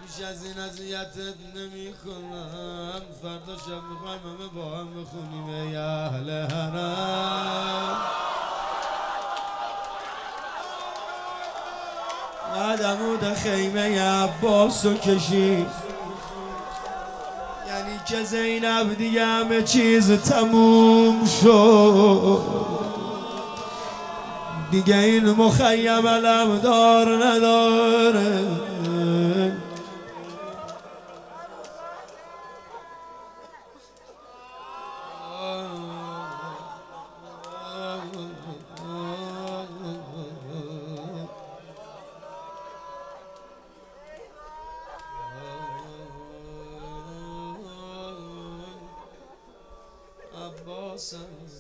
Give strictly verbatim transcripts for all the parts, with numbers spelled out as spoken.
بیش از این اذیتت نمی کنم. فردا شب میخوایم همه با هم بخونیم ای اهل حرم. بعد عمود خیمه عباسو کشید، یعنی که زینب دیگه همه چیز تموم شد، دیگه این مخیم علمدار نداره. عباسم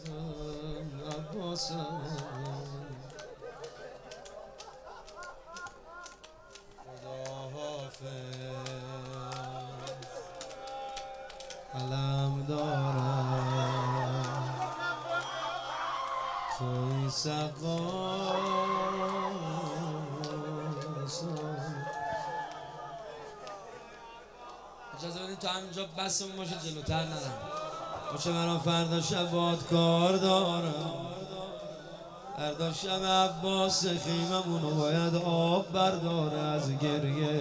عباسم خدا حافظ علم دارم توی سقاس. اجازه بدید تا همینجا بسمون باشه، جلوتر نرم باشه. من فردا شب باد کار دارم، فردا شب عباس خیممونو باید آب برداره از گریه.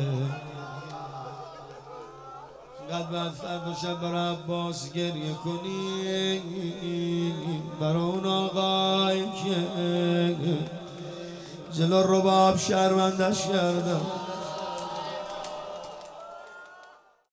اینقدر باید فردا شب برای عباس گریه کنی، برای اون آقایی که جلو رباب شرمندش کردم.